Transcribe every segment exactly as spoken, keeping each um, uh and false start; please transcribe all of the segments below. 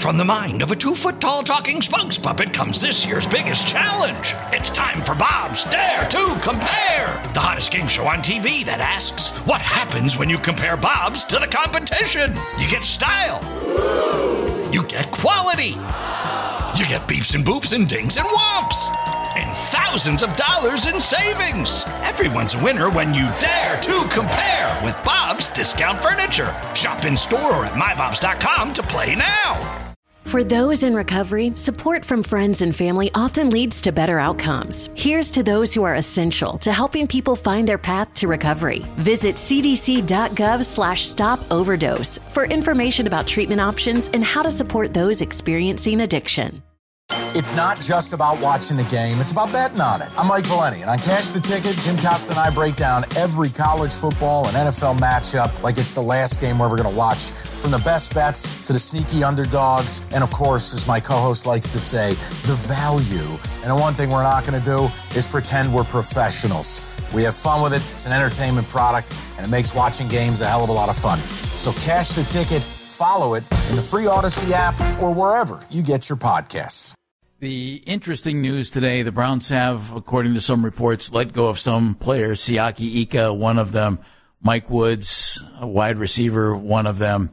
From the mind of a two-foot-tall talking spokes puppet comes this year's biggest challenge. It's time for Bob's Dare to Compare, the hottest game show on T V that asks, what happens when you compare Bob's to the competition? You get style. You get quality. You get beeps and boops and dings and whomps. And thousands of dollars in savings. Everyone's a winner when you dare to compare with Bob's Discount Furniture. Shop in store or at my bobs dot com to play now. For those in recovery, support from friends and family often leads to better outcomes. Here's to those who are essential to helping people find their path to recovery. Visit cdc.gov slash stop overdose for information about treatment options and how to support those experiencing addiction. It's not just about watching the game, it's about betting on it. I'm Mike Valeni, and on Cash the Ticket, Jim Costa and I break down every college football and N F L matchup like it's the last game we're ever going to watch, from the best bets to the sneaky underdogs, and of course, as my co-host likes to say, the value. And the one thing we're not going to do is pretend we're professionals. We have fun with it, it's an entertainment product, and it makes watching games a hell of a lot of fun. So Cash the Ticket, follow it in the free Odyssey app or wherever you get your podcasts. The interesting news today, the Browns have, according to some reports, let go of some players. Siaki Ika, one of them. Mike Woods, a wide receiver, one of them.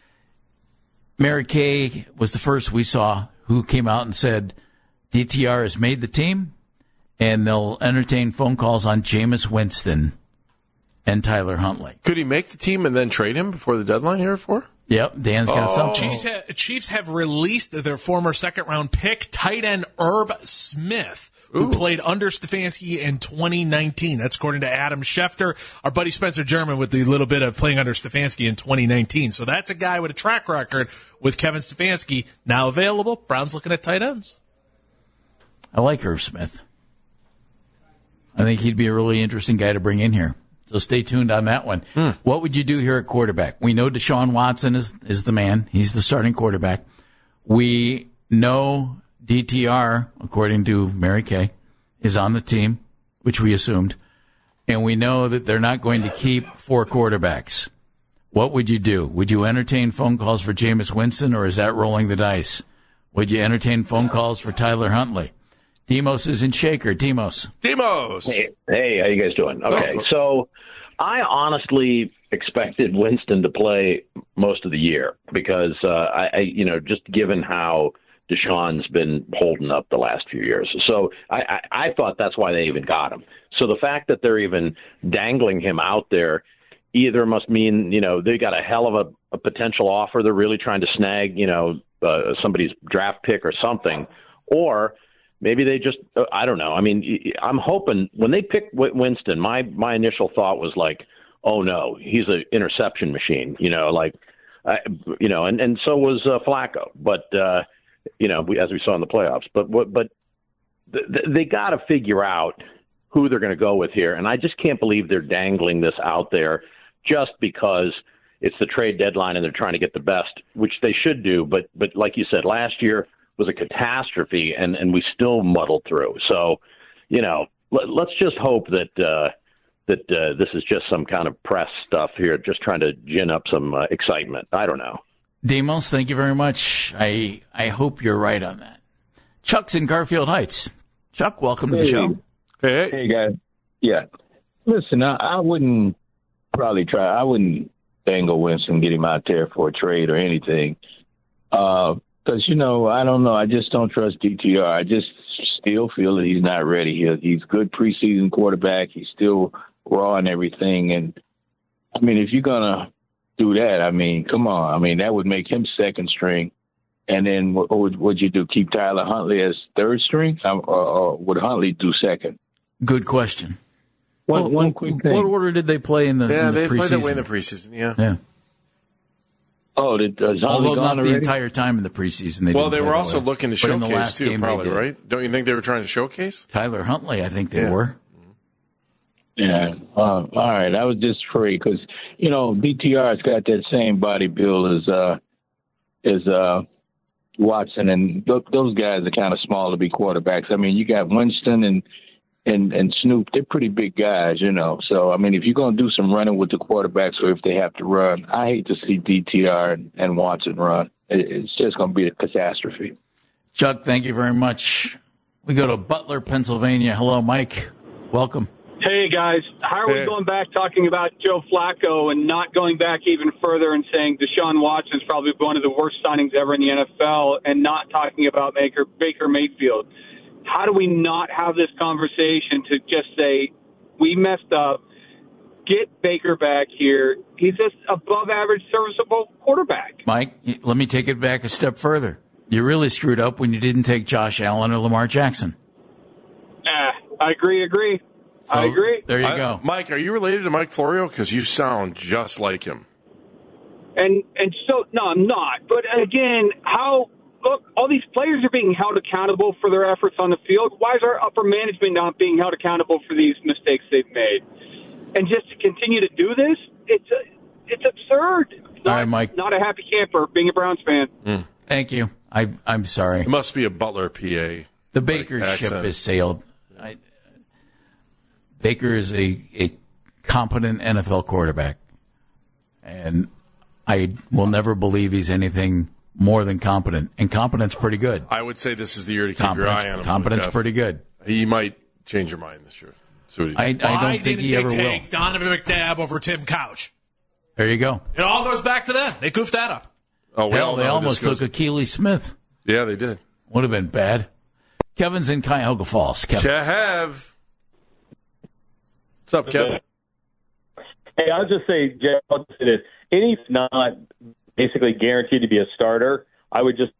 Mary Kay was the first we saw who came out and said D T R has made the team, and they'll entertain phone calls on Jameis Winston and Tyler Huntley. Could he make the team and then trade him before the deadline here for? Yep, Dan's got oh. something. Chiefs, ha- Chiefs have released their former second-round pick, tight end Herb Smith, who Ooh. played under Stefanski in twenty nineteen. That's according to Adam Schefter, our buddy Spencer German with the little bit of playing under Stefanski in twenty nineteen. So that's a guy with a track record with Kevin Stefanski, now available. Browns looking at tight ends. I like Herb Smith. I think he'd be a really interesting guy to bring in here. So stay tuned on that one. Hmm. What would you do here at quarterback? We know Deshaun Watson is, is the man. He's the starting quarterback. We know D T R, according to Mary Kay, is on the team, which we assumed. And we know that they're not going to keep four quarterbacks. What would you do? Would you entertain phone calls for Jameis Winston, or is that rolling the dice? Would you entertain phone calls for Tyler Huntley? Demos is in Shaker. Demos. Demos. Hey, hey, how you guys doing? Okay, Oh. so I honestly expected Winston to play most of the year because, uh, I, I, you know, just given how Deshaun's been holding up the last few years. So I, I, I thought that's why they even got him. So the fact that they're even dangling him out there either must mean, you know, they got a hell of a, a potential offer. They're really trying to snag, you know, uh, somebody's draft pick or something, or maybe they just, uh, I don't know. I mean, I'm hoping when they picked Winston, my, my initial thought was like, oh no, he's an interception machine, you know, like, uh, you know, and, and so was uh, Flacco. But, uh, you know, we, as we saw in the playoffs, but what, but th- th- they got to figure out who they're going to go with here. And I just can't believe they're dangling this out there just because it's the trade deadline and they're trying to get the best, which they should do. But, but like you said, last year was a catastrophe, and, and we still muddled through. So, you know, let, let's just hope that uh, that uh, this is just some kind of press stuff here, just trying to gin up some uh, excitement. I don't know. Demos, thank you very much. I I hope you're right on that. Chuck's in Garfield Heights. Chuck, welcome hey, to the show. Hey, hey guys. Yeah, listen, I, I wouldn't probably try. I wouldn't dangle Winston, get him out there for a trade or anything. Uh, Because, you know, I don't know. I just don't trust D T R. I just still feel that he's not ready. He, he's a good preseason quarterback. He's still raw and everything. And, I mean, if you're going to do that, I mean, come on. I mean, that would make him second string. And then what would would you do? Keep Tyler Huntley as third string? Or, or would Huntley do second? Good question. One, well, one quick thing. What order did they play in the, yeah, in the they preseason? played that way in the preseason, yeah. Yeah. Oh, did, uh, although gone not already? the entire time in the preseason. They well, didn't they play were that also way. looking to But in the showcase, last too, game they probably, did. right? Don't you think they were trying to showcase? Tyler Huntley, I think they yeah. were. Yeah. Uh, all right. I was just afraid because, you know, D T R's got that same body build as uh, as uh, Watson, and th- those guys are kind of small to be quarterbacks. I mean, you got Winston and and and Snoop. They're pretty big guys, you know. So, I mean, if you're going to do some running with the quarterbacks or if they have to run, I hate to see D T R and, and Watson run. it's just going to be a catastrophe. Chuck, thank you very much. We go to Butler, Pennsylvania. Hello, Mike. Welcome. Hey, guys. How are Hey. we going back talking about Joe Flacco and not going back even further and saying Deshaun Watson is probably one of the worst signings ever in the N F L and not talking about Baker, Baker Mayfield? How do we not have this conversation to just say, we messed up, get Baker back here. He's just above average serviceable quarterback. Mike, let me take it back a step further. You really screwed up when you didn't take Josh Allen or Lamar Jackson. Ah, I agree, agree. So, I agree. There you I- go. Mike, are you related to Mike Florio? Because you sound just like him. And and so, no, I'm not. But again, how, look, all these players are being held accountable for their efforts on the field. Why is our upper management not being held accountable for these mistakes they've made? And just to continue to do this, it's a, it's absurd. Not, All right, Mike. Not a happy camper being a Browns fan. Mm. Thank you. I, I'm sorry. It must be a Butler, P A. The Baker like ship accent. has sailed. I, Baker is a, a competent N F L quarterback, and I will never believe he's anything more than competent. And competent's pretty good. I would say this is the year to keep your Competence, eye on him. competence Jeff. pretty good. He might change your mind this year. See what he I, I does. don't Why think didn't he they ever will. take Donovan McNabb over Tim Couch? There you go. It all goes back to them. They goofed that up. oh, we Hell, all they know almost this took goes- Akili Smith. Yeah, they did. Would have been bad. Kevin's in Cuyahoga Falls. Kevin. Kev. What's up, Kev? Hey, I'll just say, Jeff, I'll just say this. Any's not basically guaranteed to be a starter. I would just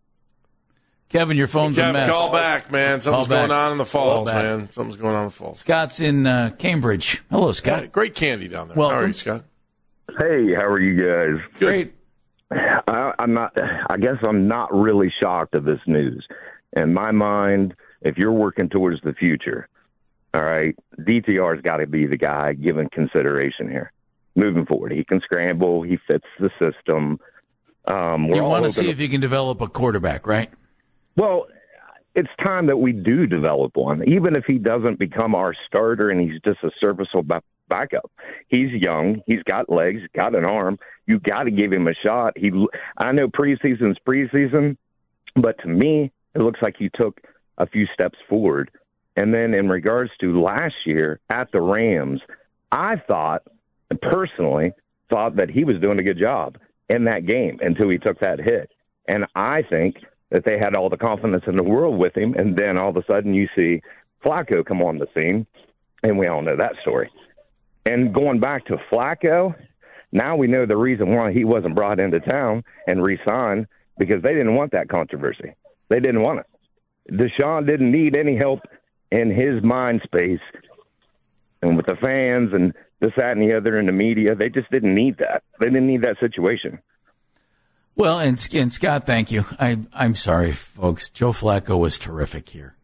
Kevin, your phone's a Kev, mess. call back, man. Something's Call back. going on in the falls, back. man. Something's going on in the falls. Scott's in uh, Cambridge. Hello, Scott. Yeah, great candy down there. Welcome. How are you, Scott? Hey, how are you guys? Good. Great. I, I'm not. I guess I'm not really shocked of this news. In my mind, if you're working towards the future, all right, D T R's got to be the guy given consideration here. Moving forward, he can scramble. He fits the system. Um, we're You all want to hoping see if you can develop a quarterback, right? Well, it's time that we do develop one, even if he doesn't become our starter and he's just a serviceable ba- backup. He's young. He's got legs, got an arm. You got to give him a shot. He, I know preseason's preseason, but to me, it looks like he took a few steps forward. And then in regards to last year at the Rams, I thought, personally, thought that he was doing a good job in that game until he took that hit. And I think that they had all the confidence in the world with him, and then all of a sudden you see Flacco come on the scene, and we all know that story. And going back to Flacco, now we know the reason why he wasn't brought into town and re-signed, because they didn't want that controversy. They didn't want it. Deshaun didn't need any help in his mind space, and with the fans and this, that, and the other in the media, they just didn't need that. They didn't need that situation. Well, and, and Scott, thank you. I, I'm sorry, folks. Joe Flacco was terrific here.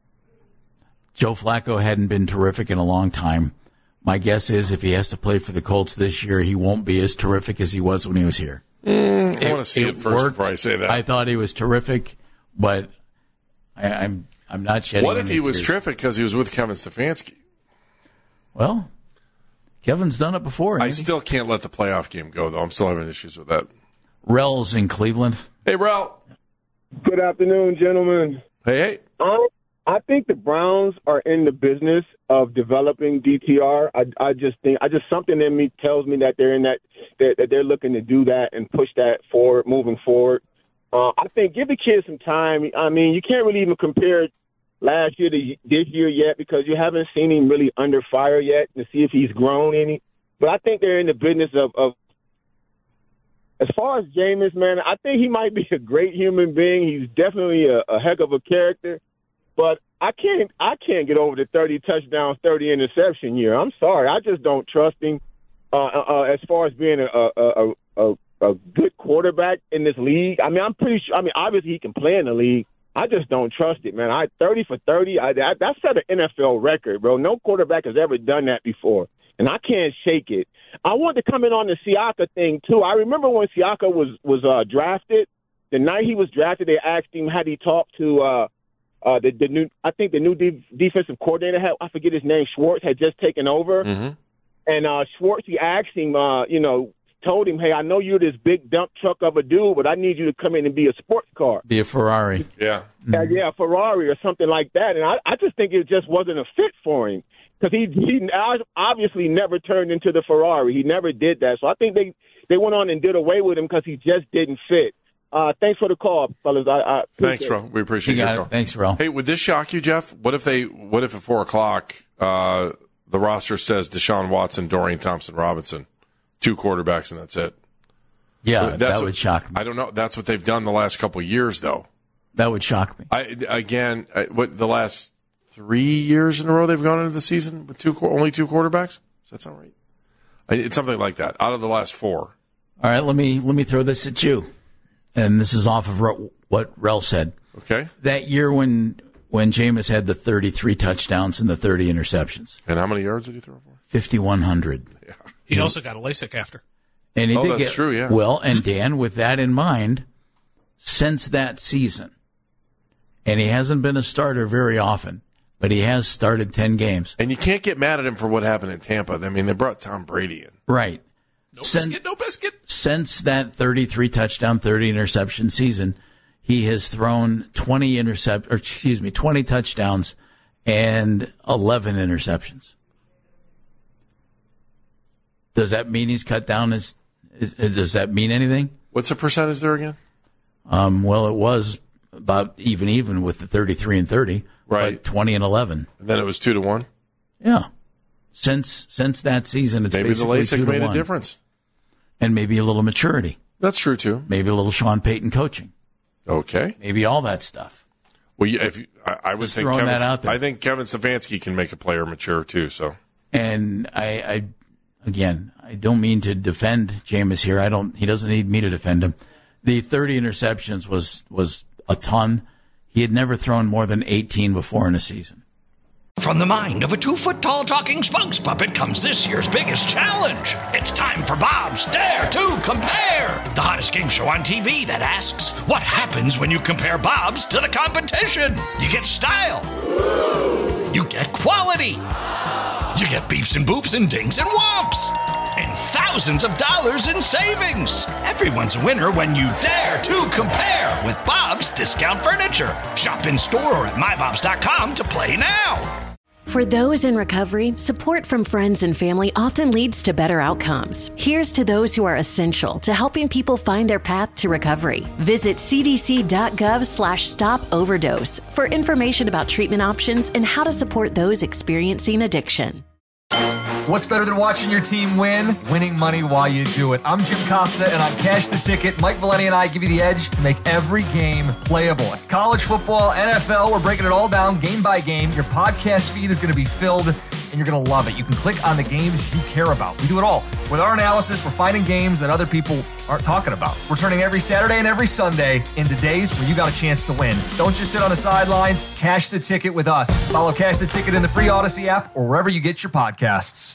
Joe Flacco hadn't been terrific in a long time. My guess is if he has to play for the Colts this year, he won't be as terrific as he was when he was here. Mm, I want to see it, first worked. before I say that. I thought he was terrific, but I, I'm I'm not shedding What if any he was tears. terrific because he was with Kevin Stefanski? Well, Kevin's done it before. I hasn't he? still can't let the playoff game go, though. I'm still having issues with that. Rel's in Cleveland. Hey, Rel. Good afternoon, gentlemen. Hey, hey. I, I think the Browns are in the business of developing D T R. I, I just think, I just something in me tells me that they're in that, that, that they're looking to do that and push that forward, moving forward. Uh, I think give the kids some time. I mean, you can't really even compare last year to this year yet because you haven't seen him really under fire yet to see if he's grown any. But I think they're in the business of, of as far as Jameis, man, I think he might be a great human being. He's definitely a, a heck of a character. But I can't I can't get over the thirty touchdowns, thirty interception year. I'm sorry. I just don't trust him uh, uh, as far as being a, a, a, a, a good quarterback in this league. I mean, I'm pretty sure. I mean, obviously he can play in the league. I just don't trust it, man. I thirty for thirty, I, that, that's set an N F L record, bro. No quarterback has ever done that before, and I can't shake it. I want to come in on the Siaka thing, too. I remember when Siaka was, was uh, drafted, the night he was drafted, they asked him had he talked to uh, uh, the, the new, I think the new de- defensive coordinator, had, I forget his name, Schwartz, had just taken over. Mm-hmm. And uh, Schwartz, he asked him, uh, you know, told him, hey, I know you're this big dump truck of a dude, but I need you to come in and be a sports car. Be a Ferrari. Yeah. Mm-hmm. Uh, yeah, a Ferrari or something like that. And I, I just think it just wasn't a fit for him because he, he obviously never turned into the Ferrari. He never did that. So I think they, they went on and did away with him because he just didn't fit. Uh, thanks for the call, fellas. I, I Thanks, bro. We appreciate you your got call. it. Thanks, bro. Hey, would this shock you, Jeff? What if they? What if at four o'clock uh, the roster says Deshaun Watson, Dorian Thompson-Robinson, two quarterbacks, and that's it? Yeah, that's that what, would shock me. I don't know. That's what they've done the last couple of years, though. That would shock me. I again, I, what the last three years in a row they've gone into the season with two only two quarterbacks. Does that sound right? I, it's something like that. Out of the last four. All right, let me let me throw this at you. And this is off of what Rel said. Okay. That year when when Jameis had the thirty-three touchdowns and the thirty interceptions. And how many yards did he throw for? fifty-one hundred. Yeah. He also got a LASIK after. And he oh, did that's get, true, yeah. Well, and Dan, with that in mind, since that season, and he hasn't been a starter very often, but he has started ten games. And you can't get mad at him for what happened in Tampa. I mean, they brought Tom Brady in. Right. No Since, biscuit, no biscuit. Since that thirty-three touchdown, thirty interception season, he has thrown twenty intercept, or excuse me, twenty touchdowns and eleven interceptions. Does that mean he's cut down his? Does that mean anything? What's the percentage there again? Um, well, it was about even even with the thirty-three and thirty, right? Like twenty and eleven. And then it was two to one. Yeah. Since since that season, it's maybe the basically LASIK two to made one. a difference. And maybe a little maturity. That's true, too. Maybe a little Sean Payton coaching. Okay. Maybe all that stuff. Well, you, if you, I, I would Just think throwing Kevin, that out there. I think Kevin Stefanski can make a player mature, too. So, And I, I, again, I don't mean to defend Jameis here. I don't. He doesn't need me to defend him. The thirty interceptions was was a ton. He had never thrown more than eighteen before in a season. From the mind of a two-foot-tall talking spokes puppet comes this year's biggest challenge. It's time for Bob's Dare to Compare, the hottest game show on T V that asks, what happens when you compare Bob's to the competition? You get style. You get quality. You get beeps and boops and dings and whomps. And thousands of dollars in savings. Everyone's a winner when you dare to compare with Bob's Discount Furniture. Shop in store or at my bobs dot com to play now. For those in recovery, support from friends and family often leads to better outcomes. Here's to those who are essential to helping people find their path to recovery. Visit cdc.gov slash stop overdose for information about treatment options and how to support those experiencing addiction. What's better than watching your team win? Winning money while you do it. I'm Jim Costa, and on Cash the Ticket, Mike Valeni and I give you the edge to make every game playable. College football, N F L, we're breaking it all down game by game. Your podcast feed is going to be filled, and you're going to love it. You can click on the games you care about. We do it all. With our analysis, we're finding games that other people aren't talking about. We're turning every Saturday and every Sunday into days where you got a chance to win. Don't just sit on the sidelines. Cash the Ticket with us. Follow Cash the Ticket in the free Odyssey app or wherever you get your podcasts.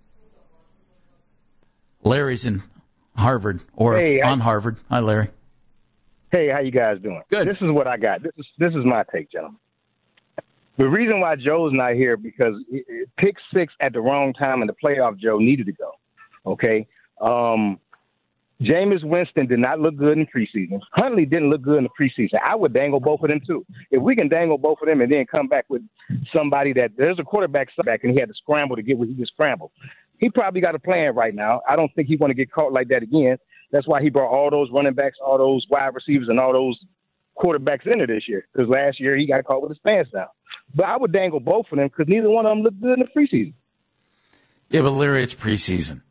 Larry's in Harvard or hey, on I, Harvard. Hi, Larry. Hey, how you guys doing? Good. This is what I got. This is this is my take, gentlemen. The reason why Joe's not here because it, it, pick six at the wrong time in the playoff. Joe needed to go. Okay. Um, Jameis Winston did not look good in preseason. Huntley didn't look good in the preseason. I would dangle both of them too. If we can dangle both of them and then come back with somebody that there's a quarterback back and he had to scramble to get what he just scrambled. He probably got a plan right now. I don't think he want to get caught like that again. That's why he brought all those running backs, all those wide receivers, and all those quarterbacks into this year. Because last year he got caught with his pants down. But I would dangle both of them because neither one of them looked good in the preseason. Yeah, but Larry, it's preseason.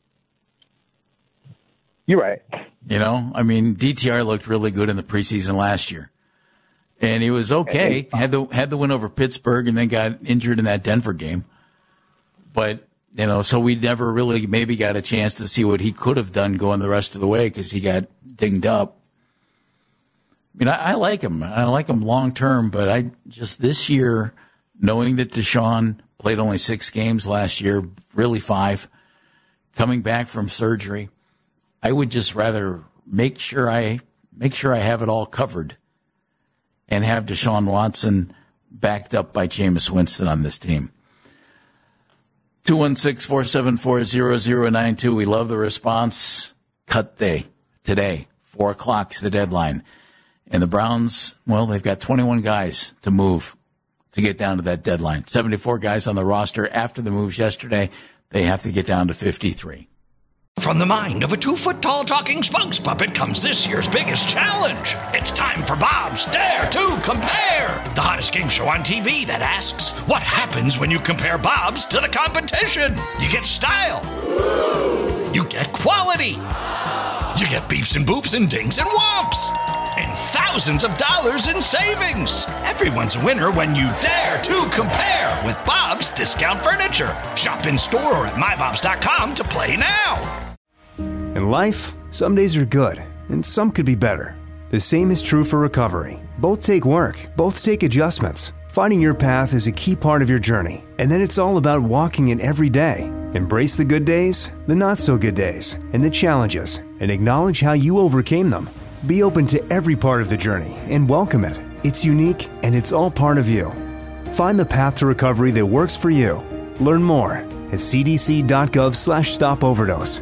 You're right. You know, I mean, D T R looked really good in the preseason last year. And he was okay. Had the had the win over Pittsburgh and then got injured in that Denver game. But you know, so we never really maybe got a chance to see what he could have done going the rest of the way because he got dinged up. I mean, I, I like him. I like him long term, but I just this year, knowing that Deshaun played only six games last year, really five, coming back from surgery, I would just rather make sure I make sure I have it all covered and have Deshaun Watson backed up by Jameis Winston on this team. two one six, four seven four, zero zero nine two. We love the response cut day today. Four o'clock's the deadline. And the Browns, well, they've got twenty-one guys to move to get down to that deadline. seventy-four guys on the roster. After the moves yesterday, they have to get down to fifty-three. From the mind of a two-foot-tall talking spokes puppet comes this year's biggest challenge. It's time for Bob's Dare to Compare, the hottest game show on T V that asks, what happens when you compare Bob's to the competition? You get style. You get quality. You get beeps and boops and dings and whomps. And thousands of dollars in savings. Everyone's a winner when you dare to compare with Bob's Discount Furniture. Shop in store or at my bobs dot com to play now. In life, some days are good, and some could be better. The same is true for recovery. Both take work, both take adjustments. Finding your path is a key part of your journey, and then it's all about walking it every day. Embrace the good days, the not-so-good days, and the challenges, and acknowledge how you overcame them. Be open to every part of the journey and welcome it. It's unique, and it's all part of you. Find the path to recovery that works for you. Learn more at c d c dot gov slash stop overdose.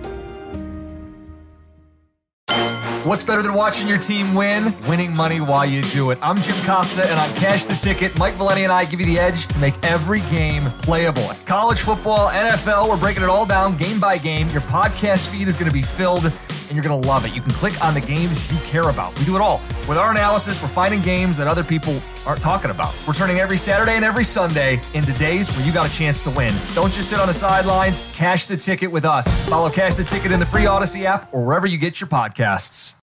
What's better than watching your team win? Winning money while you do it. I'm Jim Costa, and on Cash the Ticket, Mike Valenti and I give you the edge to make every game playable. College football, N F L, we're breaking it all down game by game. Your podcast feed is going to be filled, and you're going to love it. You can click on the games you care about. We do it all. With our analysis, we're finding games that other people aren't talking about. We're turning every Saturday and every Sunday into days where you got a chance to win. Don't just sit on the sidelines. Cash the Ticket with us. Follow Cash the Ticket in the free Odyssey app or wherever you get your podcasts.